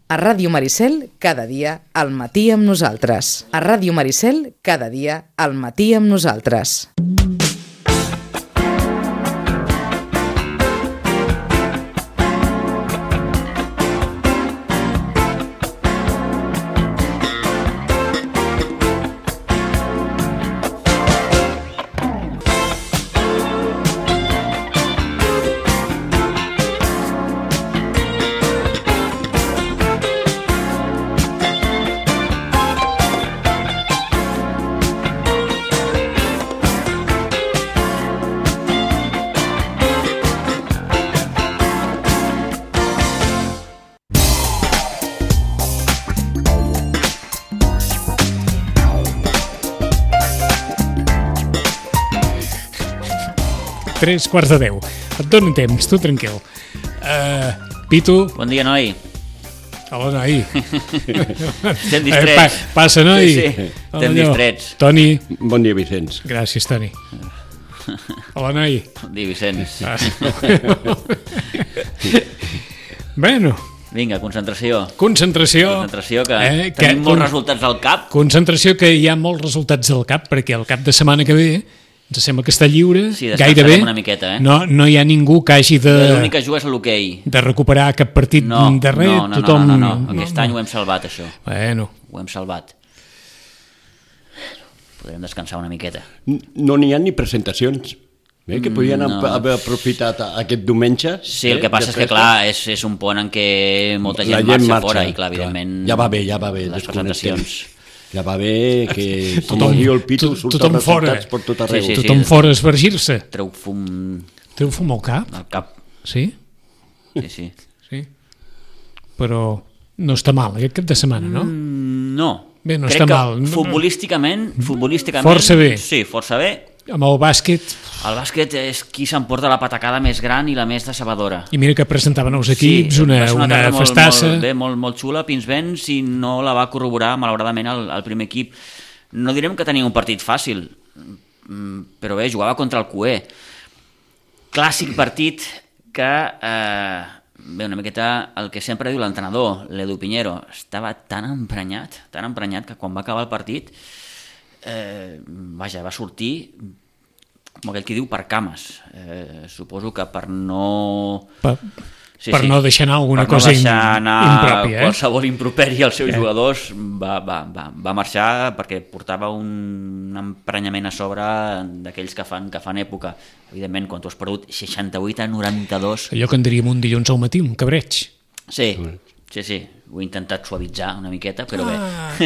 A Ràdio Maricel, cada dia al matí amb nosaltres. A Ràdio Maricel, cada dia al matí amb nosaltres. Tres quarts de 10. Et dono temps, tu tranquil. Pitu. Bon dia, noi. Hola, noi. Estem distrets. Passa, noi. Sí, sí. Estem distrets. Toni. Bon dia, Vicenç. Gràcies, Toni. Hola, noi. Bon dia, Vicenç. Bueno. Vinga, concentració. Concentració, que tenim molts resultats al cap. Concentració, que hi ha molts resultats al cap, perquè el cap de setmana que ve ens sembla que està lliure, sí, gairebé. Una miqueta, No hi ha ningú que hagi de... L'únic que juga és l'hoquei. De recuperar cap partit de res. No. Aquest any ho hem salvat, això. Bueno. Ho hem salvat. Podrem descansar una miqueta. No n'hi ha ni presentacions. Que podien haver aprofitat aquest diumenge. Sí, el que passa és que, clar, és un pont en què molta gent marxa fora i, clar, evidentment... Ja va bé. Les presentacions... Ja va bé que, com diu el Pitu, surten resultats per tot arreu. Sí. Tothom fora a esvergir-se. Treu fum... Treu fum al cap? Al cap. Sí? Sí. Però no està mal aquest cap de setmana, no? No. Bé, no crec està que mal. Futbolísticament... Força bé. Sí, força bé. Amb el bàsquet... El bàsquet és qui s'emporta la patacada més gran i la més decebedora. I mira que presentaven els equips, una festassa... Molt xula, Pinsbens, i no la va corroborar, malauradament, el primer equip. No direm que tenia un partit fàcil, però bé, jugava contra el CUE. Clàssic partit que... Bé, una miqueta el que sempre diu l'entrenador, l'Edu Piñero, estava tan emprenyat que quan va acabar el partit... va sortir com aquell que diu per cames, suposo que per no no deixar anar alguna cosa impròpia, qualsevol improperi als seus jugadors va marxar perquè portava un emprenyament a sobre d'aquells que fan època. Evidentment, quan tu has perdut 68-92, allò que en diríem un dilluns al matí, un cabreig. Sí, ho he intentat suavitzar una miqueta, però bé.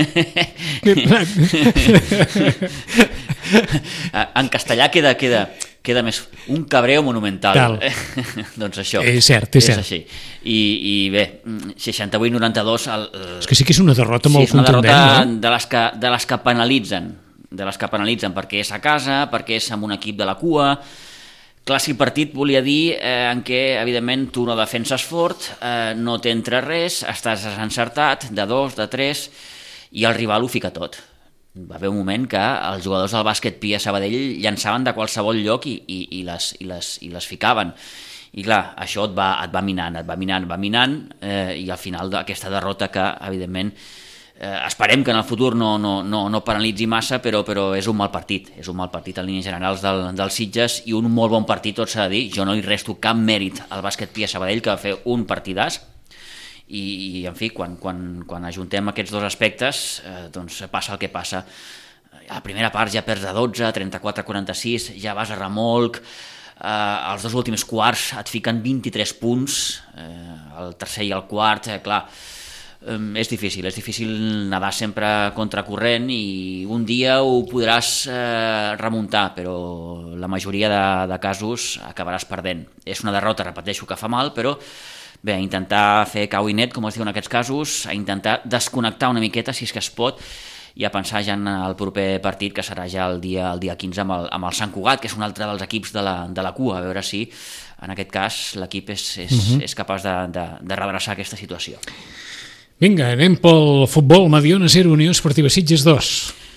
En castellà queda més un cabreo monumental. Doncs això. És cert. Així. I bé, 68-92... És que sí que és una derrota molt contundent, no? És una derrota de les que penalitzen, perquè és a casa, perquè és amb un equip de la cua. Clàssic partit volia dir en què, evidentment, tu no defenses fort, no t'entra res, estàs desencertat, de 2, de 3, i el rival ho fica tot. Va haver un moment que els jugadors del bàsquet Pia Sabadell llançaven de qualsevol lloc i les ficaven. I clar, això et va minant, i al final d'aquesta derrota que, evidentment, esperem que en el futur no penalitzi massa, però és un mal partit en línies generals dels Sitges, i un molt bon partit, tot s'ha de dir. Jo no li resto cap mèrit al bàsquet Pia Sabadell, que va fer un partidàs, i en fi, quan ajuntem aquests dos aspectes, doncs passa el que passa. A la primera part ja perds de 12, 34-46, ja vas a remolc, els dos últims quarts et fiquen 23 punts, el tercer i el quart, clar, és difícil nedar sempre contracorrent, i un dia ho podràs remuntar, però la majoria de casos acabaràs perdent. És una derrota, repeteixo, que fa mal, però bé, a intentar fer cau i net, com es diu en aquests casos, a intentar desconnectar una miqueta, si és que es pot, i a pensar ja en el proper partit, que serà ja el dia 15 amb el Sant Cugat, que és un altre dels equips de la cua, a veure si en aquest cas l'equip és capaç de redreçar aquesta situació. Vinga, anem pel futbol. Mediona 0, Unió Esportiva Sitges 2.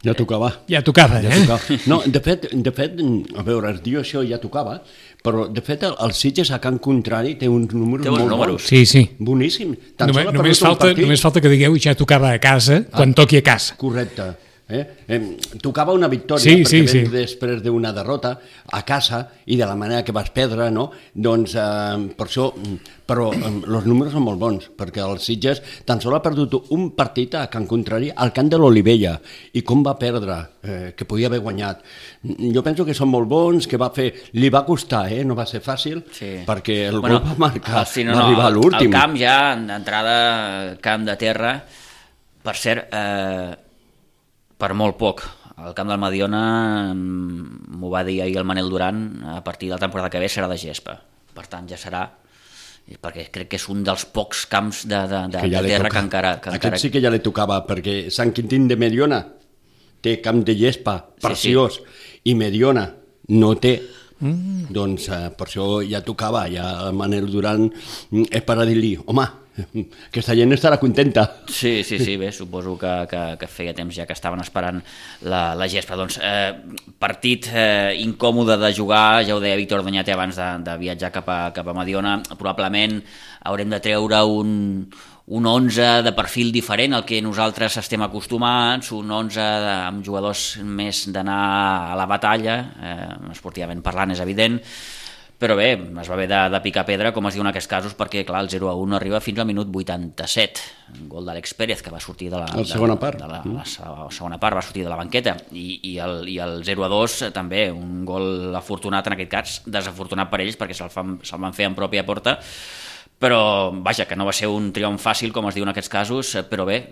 Ja tocava. Ja tocava, Ja tocava. No, de fet, a veure, es diu això, ja tocava, però de fet el Sitges a Can Contrari té uns números molt bons. Sí, sí. Boníssim. Només falta que digueu ja tocava a casa quan toqui a casa. Correcte. Tocava una victòria perquè vens després d'una derrota a casa i de la manera que vas perdre, no? Doncs per això, però els números són molt bons perquè el Sitges tan sols ha perdut un partit a Can Contrari al camp de l'Olivella i com va perdre, que podia haver guanyat. Jo penso que són molt bons, que li va costar, no va ser fàcil, perquè el gol va marcar, va arribar a l'últim. El camp ja, d'entrada, camp de terra, per cert, per molt poc. El camp del Mediona m'ho va dir ahir el Manel Duran, a partir de la temporada que ve serà de gespa. Per tant, ja serà, perquè crec que és un dels pocs camps de terra que encara... Aquest sí que ja li tocava, perquè Sant Quintín de Mediona té camp de gespa preciós i Mediona no té. Doncs per això ja tocava, ja el Manel Duran és per a dir-li, home, aquesta gent estarà contenta. Sí, bé, suposo que feia temps ja que estaven esperant la gespa. Doncs partit incòmode de jugar, ja ho deia Víctor Doñate abans de viatjar cap a Mediona, probablement haurem de treure un 11 de perfil diferent al que nosaltres estem acostumats, un 11 amb jugadors més d'anar a la batalla, esportivament parlant és evident, però bé, es va haver de picar pedra, com es diu en aquests casos, perquè clar, el 0-1 arriba fins al minut 87, un gol d'Àlex Pérez que va sortir de la segona part, va sortir de la banqueta, i el 0-2 també, un gol afortunat en aquest cas, desafortunat per ells perquè se'l van fer en pròpia porta, però vaja, que no va ser un triomf fàcil com es diu en aquests casos, però bé,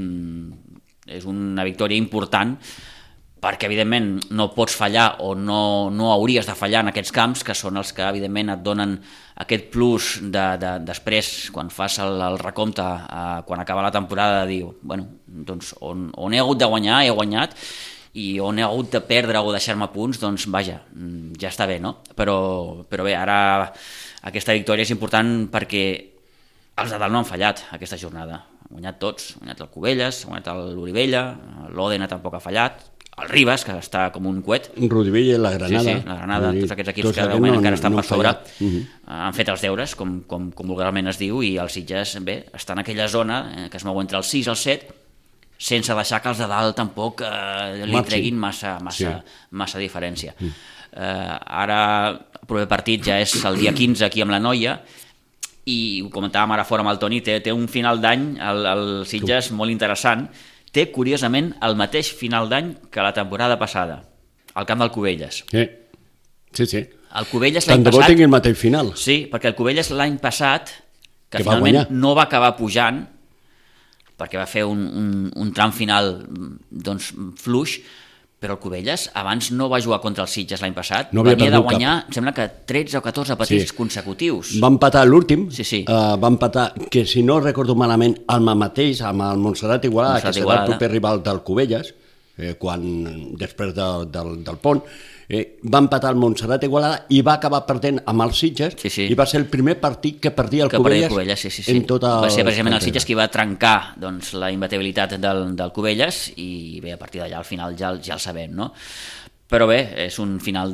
és una victòria important perquè evidentment no pots fallar o no hauries de fallar en aquests camps, que són els que evidentment et donen aquest plus després, quan fas el recompte, quan acaba la temporada, de dir, bueno, doncs on he hagut de guanyar, he guanyat, i on he hagut de perdre o deixar-me punts, doncs vaja, ja està bé, no? Però bé, ara aquesta victòria és important perquè els de dalt no han fallat aquesta jornada. Han guanyat tots, ha guanyat el Cubelles, ha guanyat l'Olivella, l'Òdena tampoc ha fallat, el Ribas, que està com un coet. Rodivella, la Granada. Sí, la Granada, tots aquests equips que de moment encara estan per sobre. Han fet els deures, com vulgarment es diu, i els Sitges, bé, està en aquella zona que es mou entre el 6 i el 7, sense deixar que els de dalt tampoc li treguin massa diferència. Ara, el proper partit ja és el dia 15 aquí amb la Noia, i ho comentàvem ara fora amb el Toni, té un final d'any, el Sitges, molt interessant. Té, curiosament, el mateix final d'any que la temporada passada, al camp del Cubelles. Sí. El Cubelles l'any passat... Tant de bo tingui el mateix final. Sí, perquè el Cubelles l'any passat, que finalment no va acabar pujant, perquè va fer un tram final doncs, fluix, però el Cubelles abans no va jugar contra els Sitges l'any passat, venia de guanyar, em sembla que 13 o 14 partits consecutius. Va empatar l'últim, sí. Va empatar, que si no recordo malament, amb el mateix, amb el Montserrat Igualada, que serà el proper rival del Cubelles, després del pont, va empatar el Montserrat Igualada i va acabar perdent amb els Sitges, i va ser el primer partit que perdia el Cubelles en tota... Va ser precisament el Sitges qui va trencar doncs, la imbatibilitat del Cubelles, i bé, a partir d'allà al final ja el sabem, no? Però bé, és un final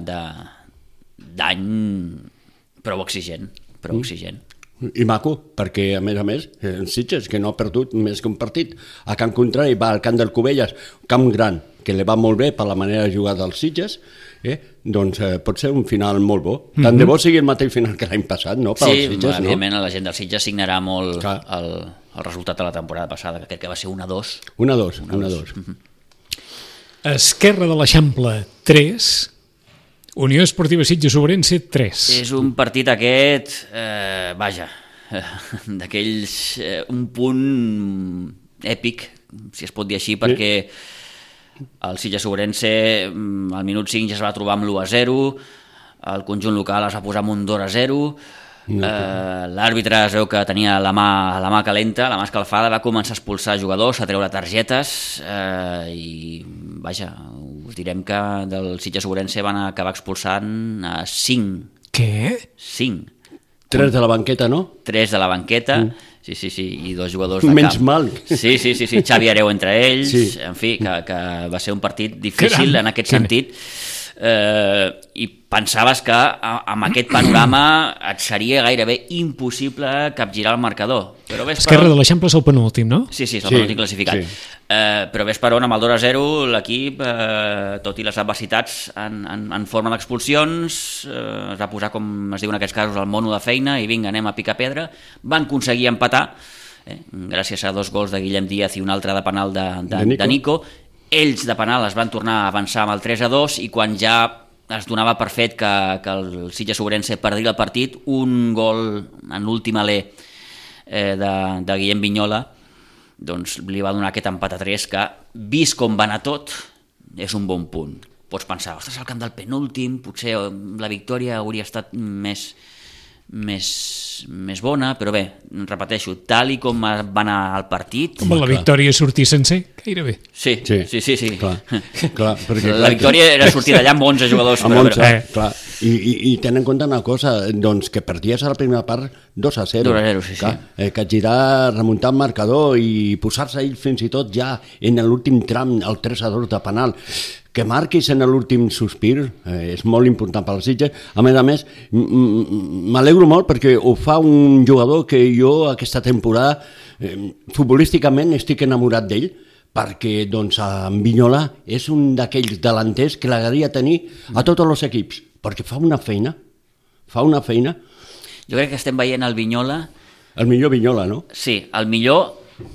d'any prou exigent. I maco, perquè a més el Sitges, que no ha perdut més que un partit a Can Contrari, va al camp del Cubelles, camp gran, que li va molt bé per la manera de jugar dels Sitges, doncs pot ser un final molt bo. Tant de bo sigui el mateix final que l'any passat, no? Sí, evidentment la gent del Sitges signarà molt el resultat de la temporada passada, que crec que va ser 1-2. 1-2. Esquerra de l'Eixample 3, Unió Esportiva Sitges Obrense 3. És un partit aquest, d'aquells, un punt èpic, si es pot dir així, perquè el Sitges Obrense al minut 5 ja es va trobar amb l'1-0, el conjunt local es va posar amb un 2-0, l'àrbitre es veu que tenia la mà calenta, la mà escalfada, va començar a expulsar jugadors, a treure targetes, i vaja, us direm que del Sitges Obrense van acabar expulsant 5. Què? 5. 3 de la banqueta, no? 3 de la banqueta, i dos jugadors de camp. Menys mal. Sí, Xavi Hereu entre ells, en fi, que va ser un partit difícil en aquest sentit, i pensaves que amb aquest panorama et seria gairebé impossible capgirar el marcador. Esquerra de l'Eixample és el penúltim, no? Sí, és el penúltim classificat. Però ves per on, amb el 2-0, l'equip, tot i les adversitats en forma d'expulsions, es va posar, com es diu en aquests casos, el mono de feina, i vinga, anem a picar pedra. Van aconseguir empatar, gràcies a 2 gols de Guillem Díaz i un altre de penal de Nico. Ells de penal es van tornar a avançar amb el 3-2, i quan ja es donava per fet que el Sitges Ourense perdria el partit, un gol en l'últim alè de Guillem Vignola, doncs li va donar aquest empat a 3 que, vist com va anar tot, és un bon punt. Pots pensar, ostres, al camp del penúltim, potser la victòria hauria estat més bona, però bé, repeteixo, tal i com va anar el partit... Com la victòria sortir sencer, gairebé. Sí. Clar, perquè, la victòria era sortir d'allà amb 11 jugadors. Amb 11, clar. I ten en compte una cosa, doncs que perdies a la primera part 2-0. 2-0, sí. Que girar, remuntar el marcador i posar-se ell fins i tot ja en l'últim tram, el 3-2 de penal, que marquis en l'últim sospir, és molt important per als Sitges. A més, m'alegro molt perquè ho fa un jugador que jo aquesta temporada futbolísticament estic enamorat d'ell, perquè doncs, en Vignola és un d'aquells delanters que l'agaria tenir a tots els equips, perquè fa una feina. Jo crec que estem veient el Vignola... El millor Vignola, no? Sí, el millor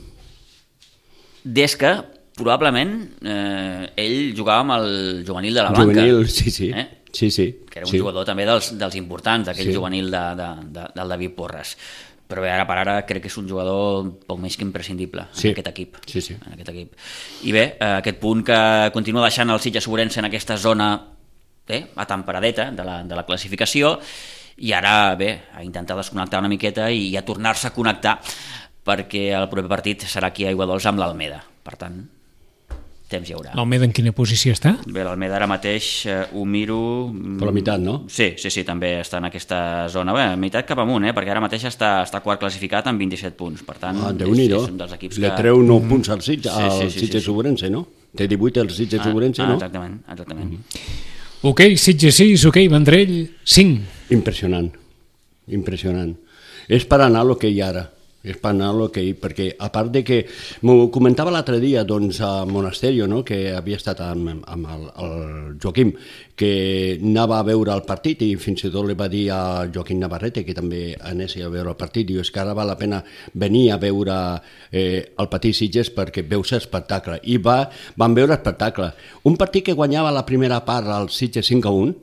des que probablement ell jugava amb el juvenil de la banca. Juvenil, sí. Que era un jugador també dels importants, d'aquell juvenil del David Porres. Però bé, ara per ara crec que és un jugador poc més que imprescindible en aquest equip. En aquest equip. I bé, aquest punt que continua deixant el Sitges Ourense en aquesta zona atemperadeta de la classificació, i ara bé, a intentar desconnectar una miqueta i a tornar-se a connectar, perquè el proper partit serà aquí a Aiguadols amb l'Almeda. Per tant, temps hi haurà. L'Almeda en quina posició està? Bé, l'Almeda ara mateix ho miro... Per la meitat, no? Sí, també està en aquesta zona. Bé, meitat cap amunt, perquè ara mateix està quart classificat amb 27 punts. Per tant, és un dels equips que... Le treu 9 punts al Sitges Ourense, no? Té 18 el Sitges Ourense, no? Exactament. Ok, Sitges 6, ok, Vendrell 5. Impressionant. És per anar el que hi ha ara. Perquè a part de que m'ho comentava l'altre dia doncs, a Monasterio, no? Que havia estat amb el Joaquim, que anava a veure el partit i fins i tot li va dir a Joaquim Navarrete que també anés a veure el partit, diu, és que ara val la pena venir a veure el Petit Sitges perquè veus espectacle, i van veure espectacle. Un partit que guanyava la primera part al Sitges 5-1,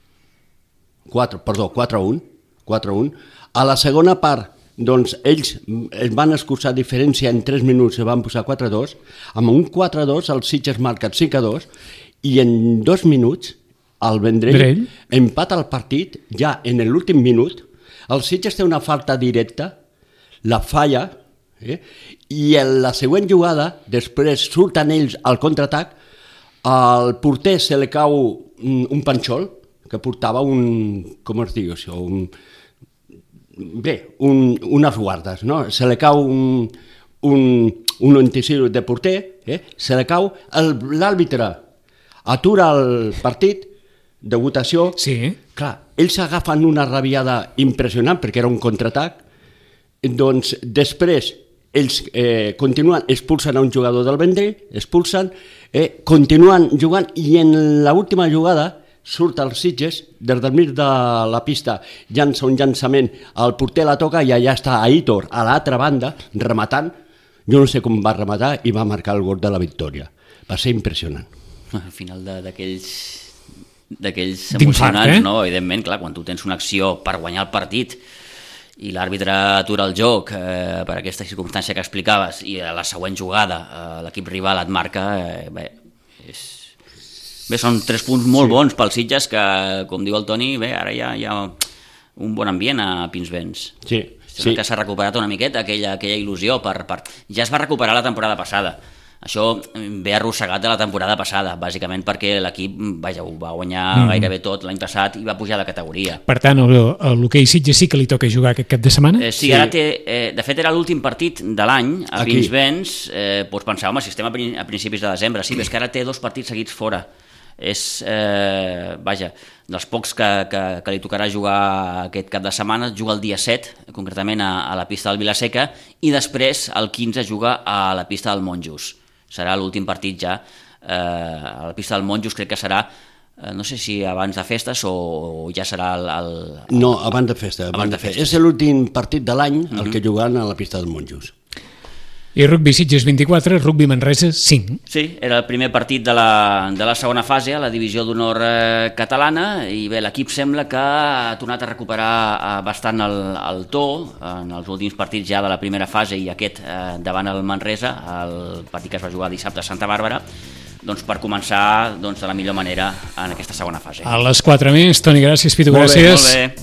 4-1, a la segona part doncs ells es van escurçar diferència en 3 minuts, se van posar 4-2, amb un 4-2 el Sitges marca 5-2, i en 2 minuts el Vendrell empata el partit ja en l'últim minut. El Sitges té una falta directa, la falla, i en la següent jugada, després surten ells al contraatac, al porter se li cau un panxol que portava com es diu això, unes guardes, no? Se li cau un antisir de porter, se li cau, l'àrbitre atura el partit de votació. Sí. Clar, ells agafen una rabiada impressionant perquè era un contraatac, doncs després ells continuen, expulsen a un jugador del Vendrell, continuen jugant, i en l'última jugada surt el Sitges, des del mig de la pista llança un llançament, el porter la toca i allà està Aitor a l'altra banda rematant, jo no sé com va rematar, i va marcar el gol de la victòria. Va ser impressionant. Al final d'aquells emocionants, no? Evidentment, clar, quan tu tens una acció per guanyar el partit i l'àrbitre atura el joc per aquesta circumstància que explicaves, i a la següent jugada l'equip rival et marca, són 3 punts molt bons pels Sitges que, com diu el Toni, ara hi ha un bon ambient a Pinsbens. Sí. Que s'ha recuperat una miqueta aquella il·lusió. Ja es va recuperar la temporada passada, Això ve arrossegat de la temporada passada, bàsicament perquè l'equip ho va guanyar gairebé tot l'any passat i va pujar de categoria. Per tant, l'hoquei Sitges sí que li toca jugar aquest cap de setmana? Sí, ara de fet era l'últim partit de l'any a Pinsbens, doncs pensava, home, si estem a principis de desembre, sí, és que ara té 2 partits seguits fora. És, dels pocs que li tocarà jugar aquest cap de setmana. Juga el dia 7, concretament a la pista del Vilaseca, i després el 15 juga a la pista del Monjos. Serà l'últim partit ja a la pista del Monjos, crec que serà, no sé si abans de festes o ja serà No, abans de festa. És l'últim partit de l'any el que jugaran a la pista del Monjos. I rugby Sitges 24, rugby Manresa 5. Sí, era el primer partit de la segona fase a la divisió d'honor catalana, i bé, l'equip sembla que ha tornat a recuperar bastant el to en els últims partits ja de la primera fase, i aquest davant el Manresa, el partit que es va jugar dissabte a Santa Bàrbara, doncs per començar de la millor manera en aquesta segona fase. A les 4 més, Toni, gràcies, Pitu, gràcies. Molt bé.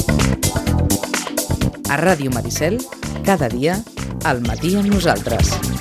A Ràdio Maricel, cada dia, al matí amb nosaltres.